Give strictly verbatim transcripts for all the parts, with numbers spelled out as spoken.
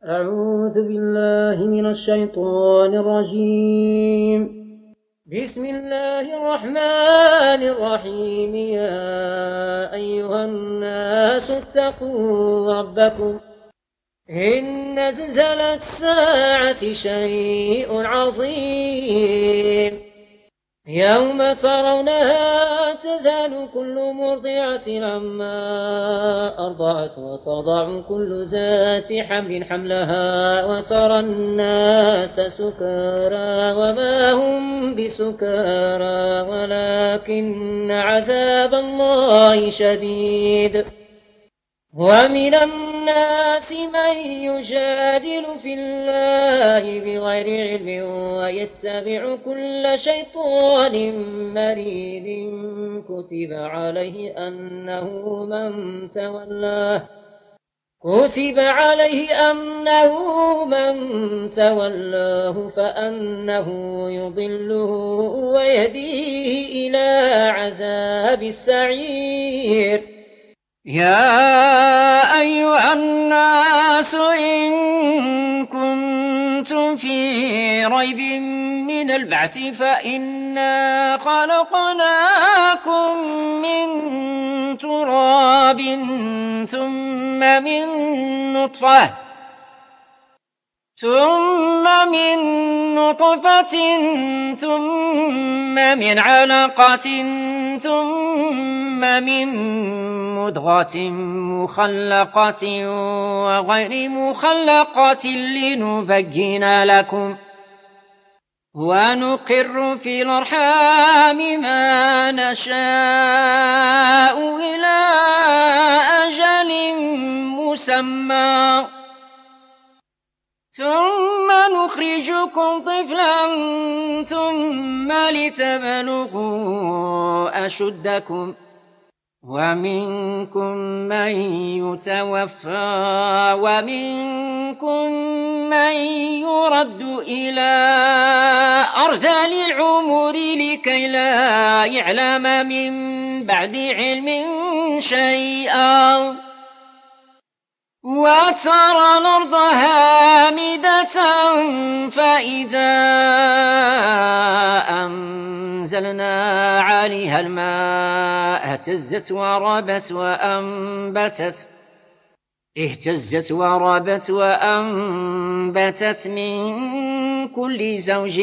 أعوذ بالله من الشيطان الرجيم. بسم الله الرحمن الرحيم. يا أيها الناس اتقوا ربكم إن زلزلة الساعة شيء عظيم يوم ترونها تذهل كل مرضعة عما أرضعت وتضع كل ذات حمل حملها وترى الناس سكارى وما هم بسكارى ولكن عذاب الله شديد. ومن الناس من يجادل في الله بغير علم ويتبع كل شيطان مريد كتب عليه أنه من تولاه كتب عليه أنه من تولاه فأنه يضله ويهديه إلى عذاب السعير. يا أيها الناس إن كنتم في ريب من البعث فإنا خلقناكم من تراب ثم من نطفة ثم من نطفة ثم من علقة ثم من مضغة مخلقة وغير مخلقة لنبين لكم ونقر في الأرحام ما نشاء إلى أجل مسمى ثم نخرجكم طفلا ثم لتبلغوا أشدكم ومنكم من يتوفى ومنكم من يرد إلى أرذل العمر لكي لا يعلم من بعد علم شيئا وترى الأرض هامدة فإذا أنزلنا عليها الماء اهتزت وربت وأنبتت اهتزت وربت وأنبتت من كل زوج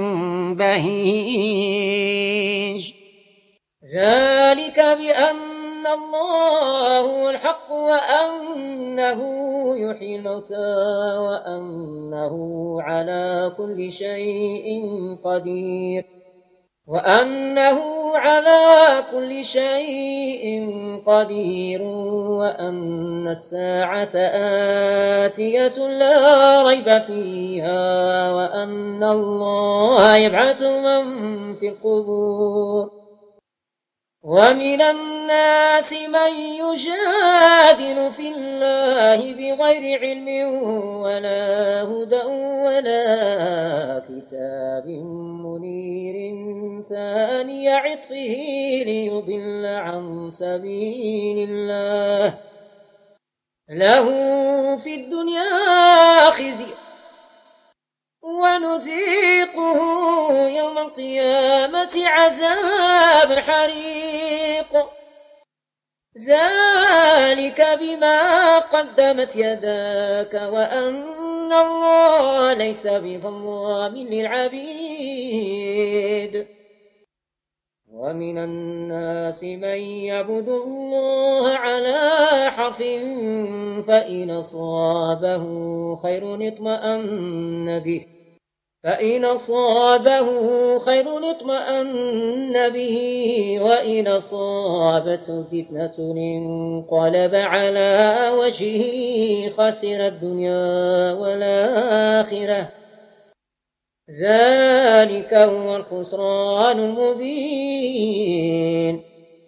بهيج. ذلك بأن أن الله هو الحق وأنه يحيي الموتى وأنه على كل شيء قدير وأنه على كل شيء قدير وأن الساعة آتية لا ريب فيها وأن الله يبعث من في القبور. ومن الناس من يجادل في الله بغير علم ولا هدى ولا كتاب منير ثاني عطفه ليضل عن سبيل الله له في الدنيا خزي ونذيقه يوم القيامة عذاب الحريق. ذلك بما قدمت يداك وأن الله ليس بظلام للعبيد. ومن الناس من يعبد الله على حرف فإن أصابه خير اطمأن به فإن أصابه خير اطمأن به وإن أصابته فتنة انقلب على وجهه خسر الدنيا والآخرة. ذلك هو الخسران المبين.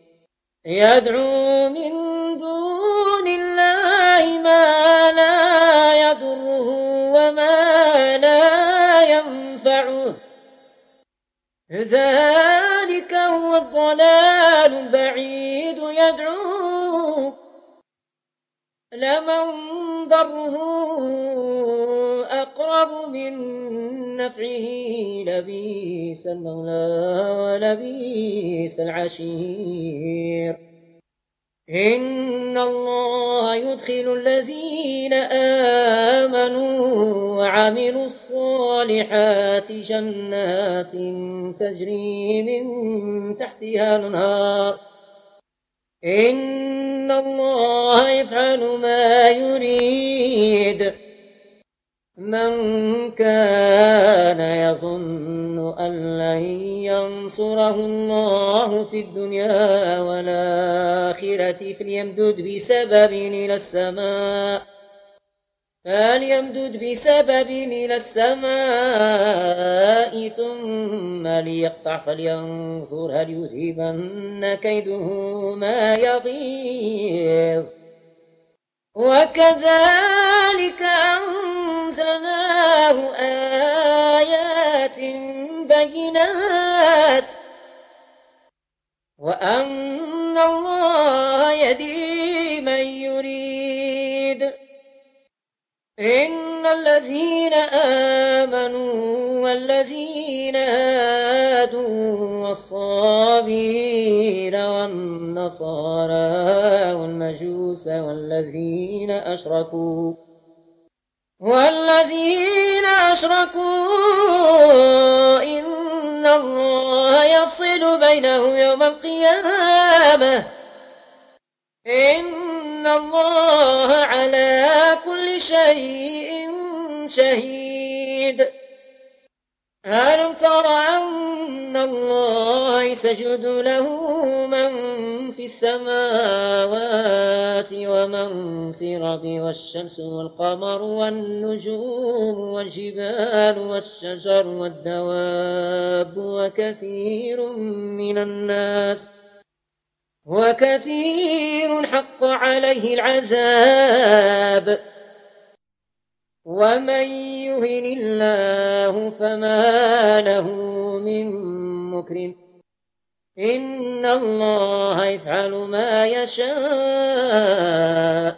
يدعو من دون الله ما لا يضره وما لا ينفعه ذلك هو الضلال البعيد. يدعو لمن ضره أقرب من نفعه لبئس المولى ولبئس العشير. إن الله يدخل الذين آمنوا وعملوا الصالحات جنات تجري من تحتها الأنهار. إن الله يفعل ما يريد. من كان يظن أن لن ينصره الله في الدنيا والآخرة فليمدد بسبب إلى السماء فليمدد بسبب إلى السماء ثم ليقطع فلينظر هل يذهبن كيده ما يغيظ. وكذلك أنزلناه آيات بينات وأن الله يهدي من يريد. إن الذين آمنوا والذين هادوا والصابين والنصارى والمجوس والذين أشركوا والذين أشركوا إن الله يفصل بينهم يوم القيامة. إن الله على كل شيء شهيد. ألم تر أن الله يسجد له من في السماوات ومن في الأرض والشمس والقمر والنجوم والجبال والشجر والدواب وكثير من الناس وكثير حق عليه العذاب. ومن يهن الله فما له من مكرم. إن الله يفعل ما يشاء.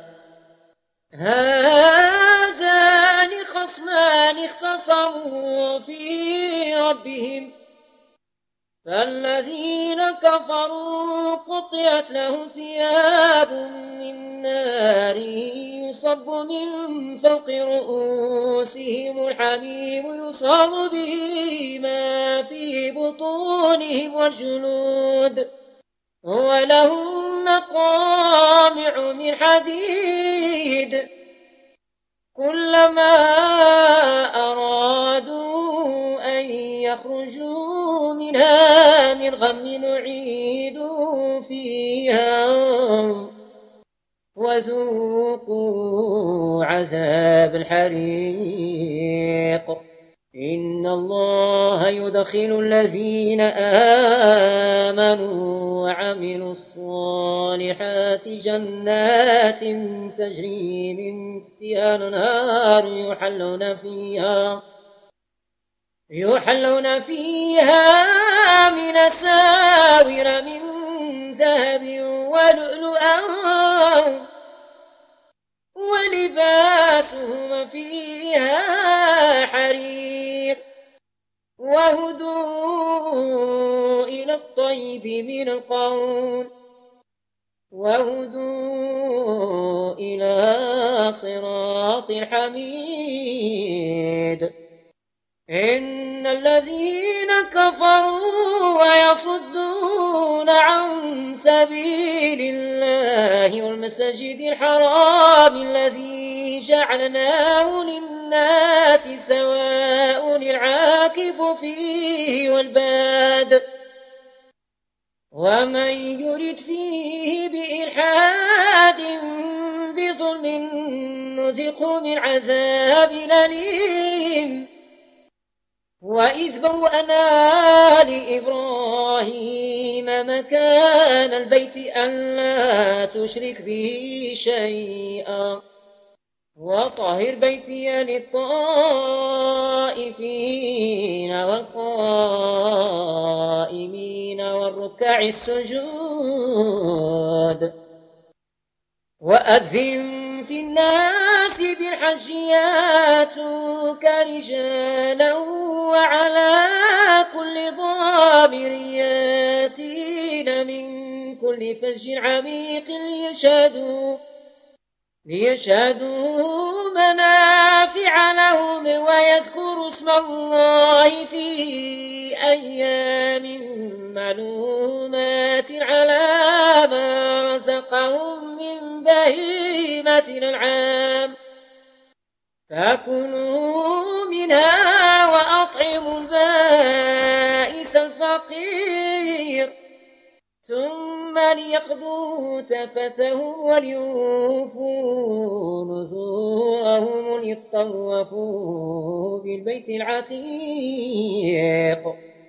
هذان خصمان اختصموا في ربهم فالذين كفروا قطعت لهم ثياب من نار يصب من فوق رؤوسهم الحميم يصاب به ما في بطونهم والجلود ولهم مقامع من حديد كلما أرادوا أن يخرجوا منها من غم نعيدوا فيها وذوقوا عذاب الحريق. إن الله يدخل الذين آمنوا وعملوا الصالحات جنات تجري من تحتها الأنهار يحلون فيها يحلون فيها من أساور من ذهب ولؤلؤا ولباسهم فيها حرير وهدوا إلى الطيب من القول وهدوا إلى صراط الحميد. إن الذين كفروا ويصدون عن سبيل الله والمسجد الحرام الذي جعلناه للناس سواء العاكف فيه والباد ومن يرد فيه بإلحاد بظلم نذقه من عذاب أليم. وإذ بوأنا لإبراهيم مكان البيت ألا تشرك به شيئا وطهر بيتي للطائفين والقائمين والركع السجود وأذن في الناس بالحج ياتوك رجالا وعلى كل ضامر ياتين من كل فج عميق ليشهدوا ليشهدوا منافع لهم ويذكروا اسم الله في أيام معلومات على ما رزقهم من بهيمة الأنعام فكلوا منها وأطعموا البائس الفقير ثم ليقضوا تفتهم وليوفوا نذورهم ليطوفوا بالبيت العتيق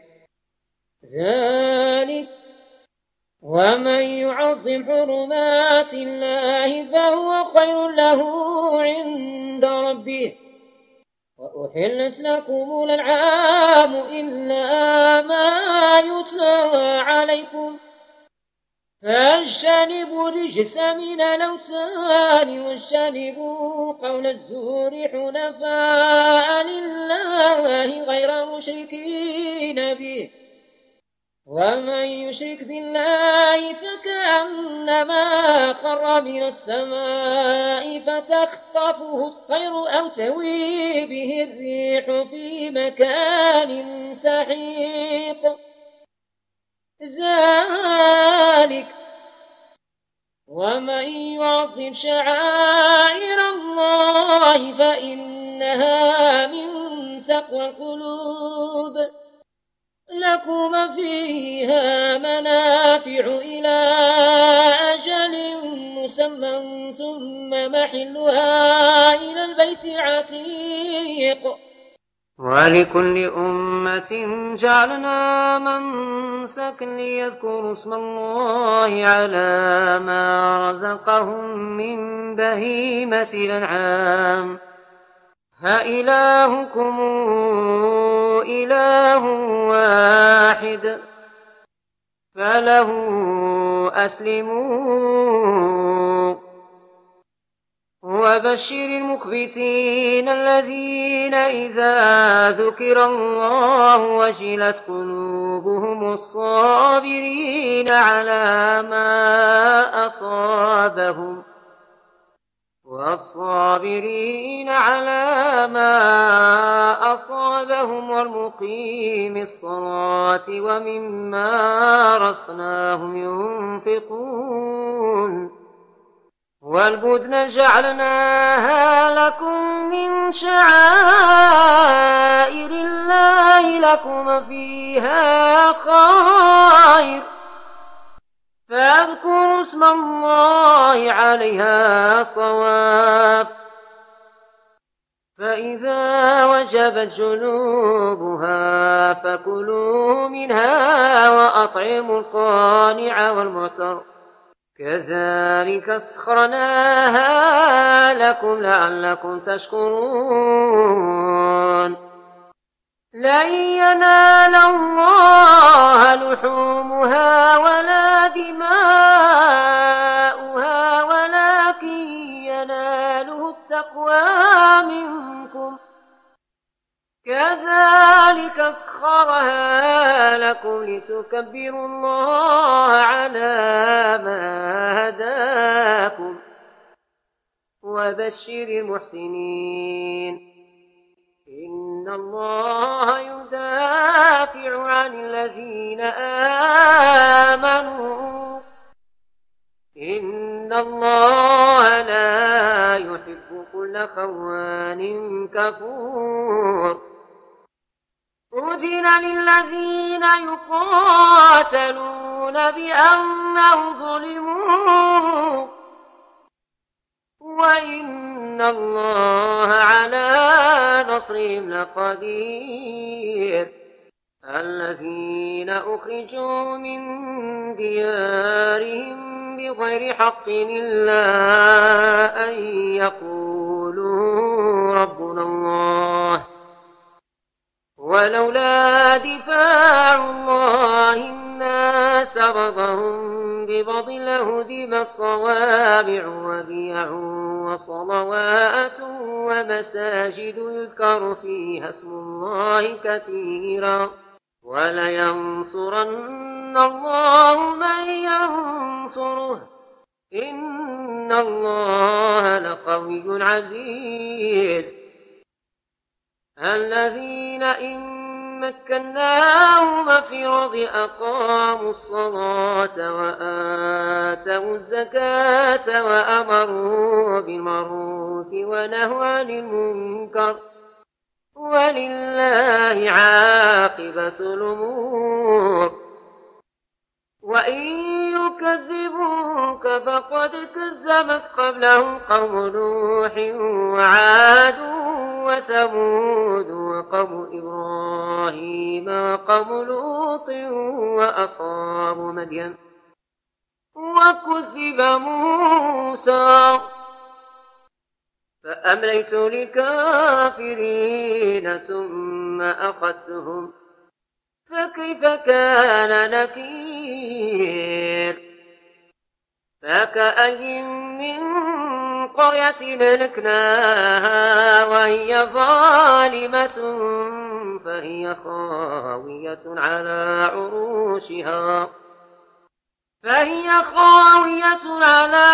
ذلك ومن يعظم حرمات الله فهو خير له عند ربه وأحلت لكم الأنعام إلا ما يتلى عليكم فاجتنبوا الرجس من الأوثان واجتنبوا قول الزور حنفاء لله غير مشركين به ومن يشرك بالله فكأنما خر من السماء فتخطفه الطير أو تهوي به الريح في مكان سحيق ذلك ومن يعظم شعائر الله فإنها من تقوى القلوب لكم فيها منافع إلى أجل مسمى ثم محلها إلى البيت العتيق ولكل أمة جعلنا منسكا ليذكروا اسم الله على ما رزقهم من بهيمة الأنعام فإلهكم إله واحد فله أسلموا وبشر المخبتين الذين إذا ذكر الله وجلت قلوبهم الصابرين على ما أصابهم والصابرين على ما أصابهم والمقيم الصلاة ومما رزقناهم ينفقون والبدن جعلناها لكم من شعائر الله لكم فيها خير فاذكروا اسم الله عليها صواب فإذا وجبت جنوبها فكلوا منها وأطعموا القانع والمعتر كذلك اسخرناها لكم لعلكم تشكرون لن ينال الله لحومها ولا دماؤها ولكن يناله التقوى منكم كذلك اسخرها لكم لتكبروا الله على ما هداكم وبشر المحسنين إن الله يدافع عن الذين آمنوا إن الله لا يحب كل خوان كفور أذن للذين يقاتلون بأنهم ظلموا وإن الله على نصرهم لقدير الذين أخرجوا من ديارهم بغير حق إلا أن يقولوا ربنا الله ولولا دفاع الله الناس بعضهم ببطله ذمت صوامع وبيع وصلوات ومساجد يذكر فيها اسم الله كثيرا ولينصرن الله من ينصره إن الله لقوي عزيز. الذين إن مكناهم في الأرض أقاموا الصلاة وآتوا الزكاة وأمروا بالمعروف ونهوا عن المنكر ولله عاقبة الأمور. وإن يكذبوك فقد كذبت قبلهم قوم نوح وعاد وثمود وقوم إبراهيم وقوم لوط وأصحاب مدين وكذب موسى فأمليت للكافرين ثم أخذتهم فكيف كان نكير. فكأي من قرية ملكناها وهي ظالمة فهي خاوية على عروشها فهي خاوية على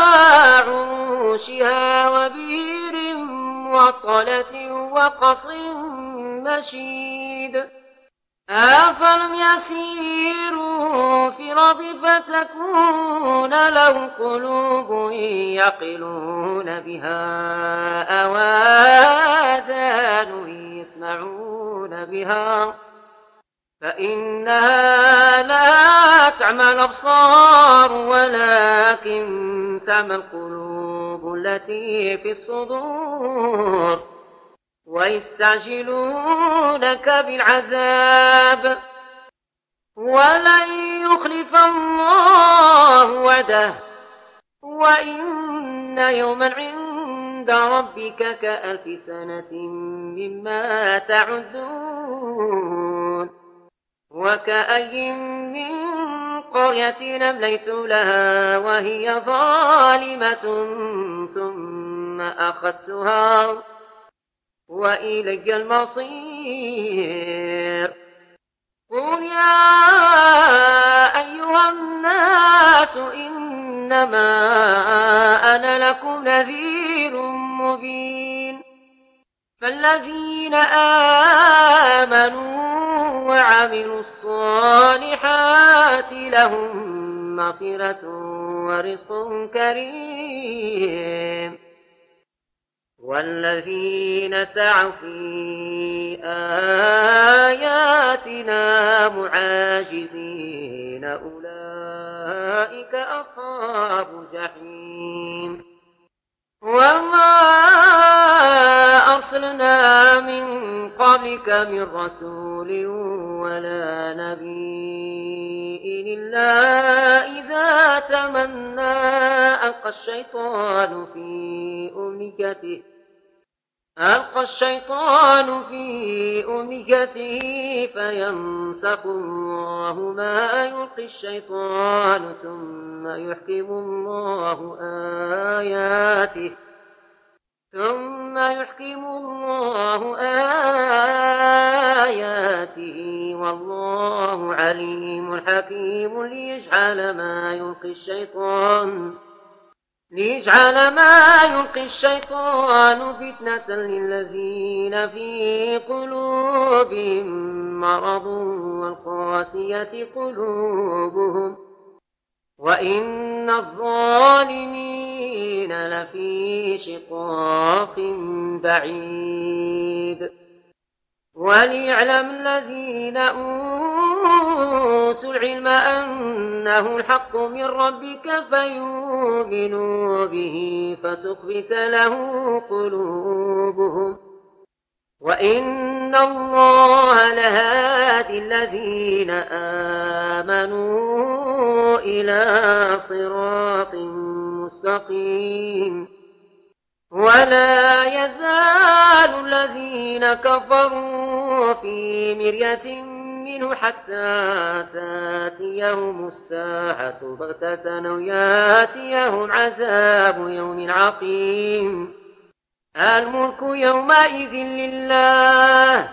عروشها وبئر معطلة وقصر مشيد. أفلم يسيروا في الأرض فتكون لهم قلوب يعقلون بها أو آذان يسمعون بها فإنها لا تعمى الأبصار ولكن تعمى القلوب التي في الصدور. ويستعجلونك بالعذاب ولن يخلف الله وعده وإن يوما عند ربك كألف سنة مما تعدون. وكأي من قرية أمليت لها وهي ظالمة ثم أخذتها وإلي المصير. قل يا أيها الناس إنما أنا لكم نذير مبين. فالذين آمنوا وعملوا الصالحات لهم مغفرة ورزق كريم. والذين سعوا في آياتنا معاجزين أولئك أصحاب الجحيم. وما أرسلنا من قبلك من رسول ولا نبي إلا إذا تمنى ألقى الشيطان في أمنيته ألقى الشيطان في أمنيته فينسخ الله ما يلقي الشيطان ثم يحكم الله آياته ثم يحكم الله آياته والله عليم حكيم. ليجعل ما يلقي الشيطان ليجعل ما يلقي الشيطان فتنة للذين في قلوبهم مرض والقاسية قلوبهم وإن الظالمين لفي شقاق بعيد. وليعلم الذين أوتوا العلم أنه الحق من ربك فيؤمنوا به فتخبت له قلوبهم وإن الله لهادي الذين آمنوا إلى صراط مستقيم. ولا يزال الذين كفروا في مرية منه حتى تاتيهم الساعة بغتة أو ياتيهم عذاب يوم عقيم. الملك يومئذ لله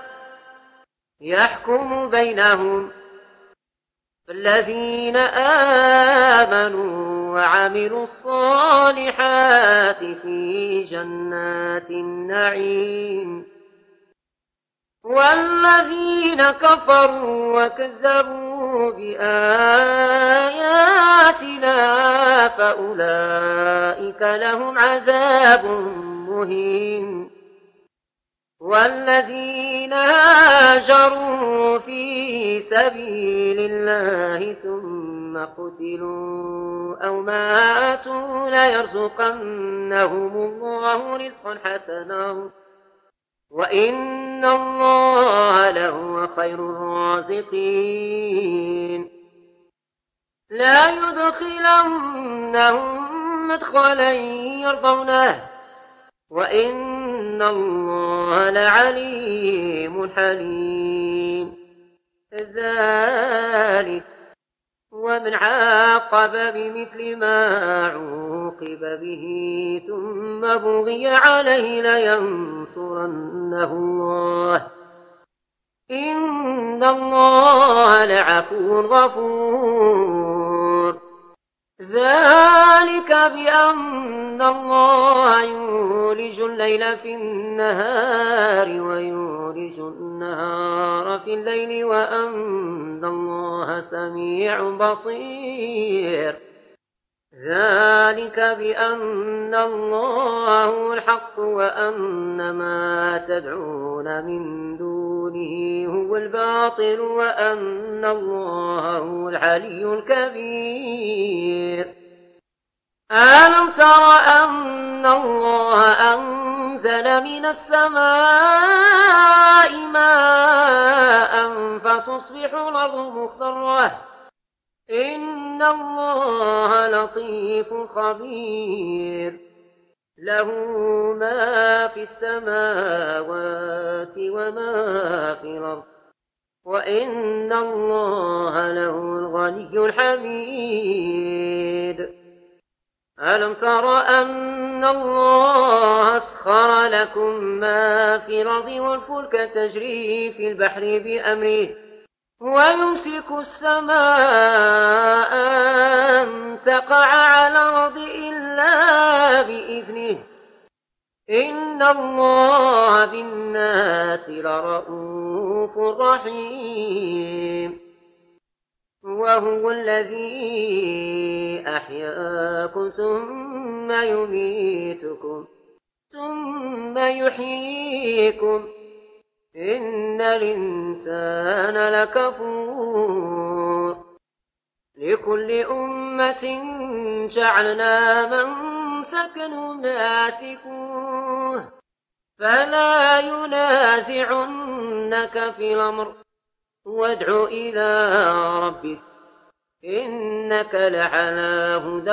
يحكم بينهم، فالذين آمنوا وعملوا الصالحات في جنات النعيم، والذين كفروا وكذبوا بآياتنا فأولئك لهم عذاب مهين. والذين هاجروا في سبيل الله ثم قتلوا أو ماتوا ليرزقنهم الله رزقا حسنا وإن الله لهو خير الرازقين. لا يدخلنهم مدخلا يرضونه وإن الله لعليم حليم. ذلك ومن عاقب بمثل ما عوقب به ثم بغي عليه لينصرنه الله إن الله لعفو غفور. ذلك بأن الله يولج الليل في النهار ويولج النهار في الليل وأن الله سميع بصير. ذلك بأن الله هو الحق وأن ما تدعون من دونه هو الباطل وأن الله هو العلي الكبير. ألم تر أن الله أنزل من السماء ماء فتصبح الأرض مخضرة إن الله لطيف خبير. له ما في السماوات وما في الأرض وإن الله له الغني الحميد. ألم تر أن الله أسخر لكم ما في الأرض والفلك تجري في البحر بأمره ويمسك السماء أن تقع على الأرض إلا بإذنه إن الله بالناس لرؤوف رحيم. وهو الذي أحياكم ثم يميتكم ثم يحييكم إن الإنسان لكفور. لكل أمة جعلنا منسكا ناسكوه فلا ينازعنك في الأمر وادع إلى ربك إنك لعلى هدى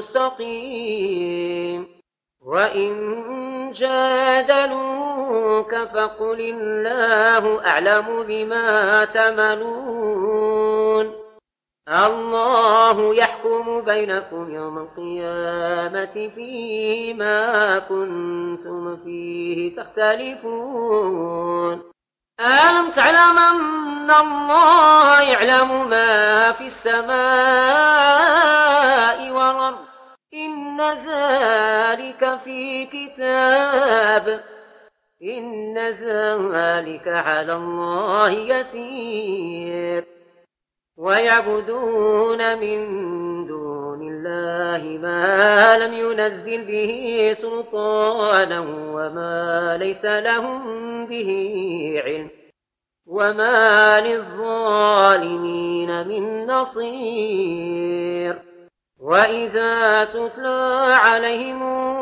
مستقيم. وإن جادلوك فقل الله أعلم بما تعملون الله يحكم بينكم يوم القيامة فيما كنتم فيه تختلفون. ألم تعلم أن الله يعلم ما في السماء والأرض إن ذلك في كتاب إن ذلك على الله يسير. ويعبدون من دون الله ما لم ينزل به سلطانا وما ليس لهم به علم وما للظالمين من نصير. وإذا تتلى عليهم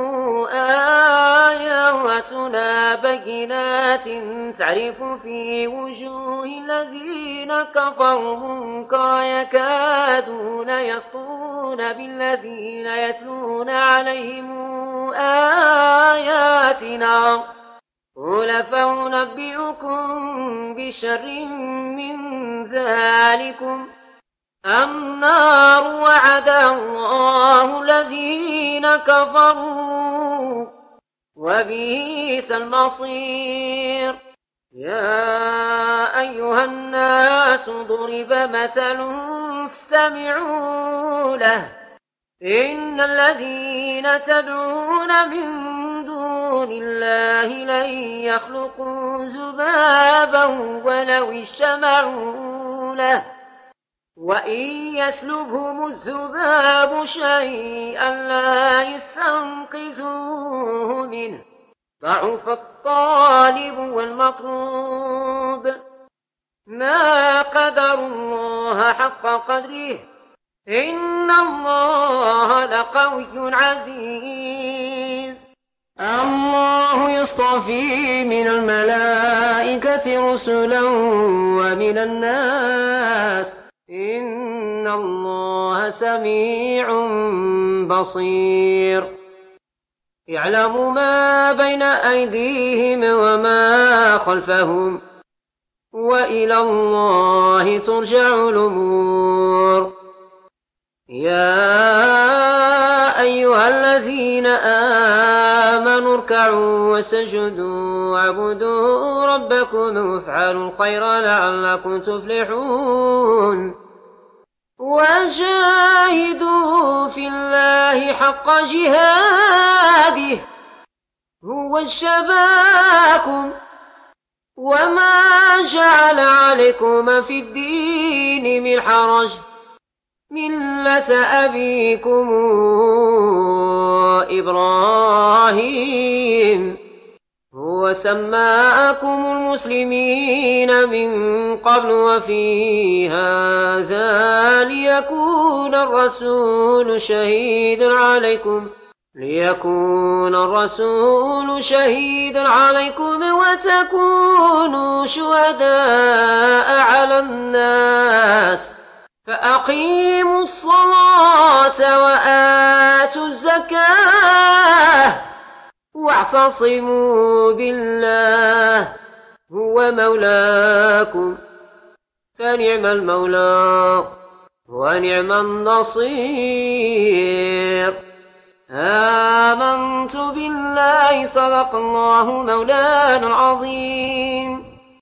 آياتنا بينات تعرف في وجوه الذين كفروا منكرا يكادون يسطون بالذين يتلون عليهم آياتنا قل فأنبئكم بشر من ذلكم النار وعدها الله الذين كفروا وبئس المصير. يا أيها الناس ضرب مثل فاستمعوا له إن الذين تدعون من دون الله لن يخلقوا ذبابا ولو اجتمعوا له وإن يسلبهم الذباب شيئا لا يستنقذوه منه ضعف الطالب والمطلوب. ما قدر الله حق قدره إن الله لقوي عزيز. الله يصطفي من الملائكة رسلا ومن الناس إن الله سميع بصير. يعلم ما بين أيديهم وما خلفهم وإلى الله ترجع الأمور. يا أيها الذين آمنوا اركعوا وسجدوا واعبدوا ربكم وافعلوا الخير لعلكم تفلحون. وجاهدوا في الله حق جهاده هو اجتباكم وما جعل عليكم في الدين من حرج ملة أبيكم إبراهيم هو سماكم المسلمين من قبل وفي هذا ليكون الرسول شهيدا عليكم ليكون الرسول شهيدا عليكم وتكونوا شهداء على الناس فأقيموا الصلاة وآتوا الزكاة واعتصموا بالله هو مولاكم فنعم المولى ونعم النصير. آمنت بالله صدق الله مولانا العظيم.